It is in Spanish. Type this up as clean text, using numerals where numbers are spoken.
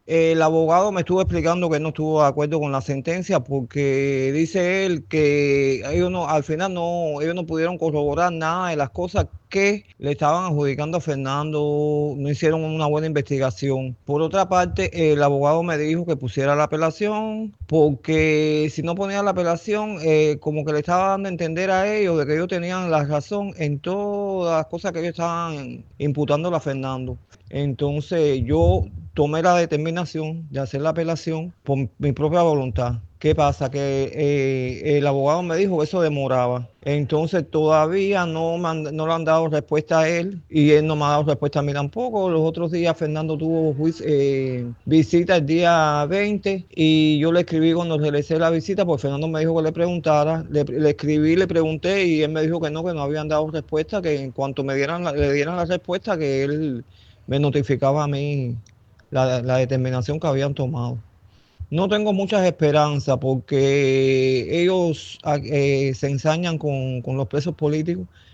El abogado me estuvo explicando que no estuvo de acuerdo con la sentencia porque dice él que ellos no, al final no, ellos no pudieron corroborar nada de las cosas que le estaban adjudicando a Fernando, no hicieron una buena investigación. Por otra parte, el abogado me dijo que pusiera la apelación porque si no ponía la apelación, como que le estaba dando a entender a ellos de que ellos tenían la razón en todas las cosas que ellos estaban imputando a Fernando. Entonces yo tomé la determinación de hacer la apelación por mi propia voluntad. ¿Qué pasa? Que el abogado me dijo que eso demoraba. Entonces todavía no le han dado respuesta a él y él no me ha dado respuesta a mí tampoco. Los otros días Fernando tuvo visita el día 20 y yo le escribí cuando regresé la visita, pues Fernando me dijo que le preguntara. Le escribí, le pregunté y él me dijo que no habían dado respuesta, que en cuanto le dieran la respuesta, que él me notificaba a mí la determinación que habían tomado. No tengo muchas esperanzas porque ellos se ensañan con los presos políticos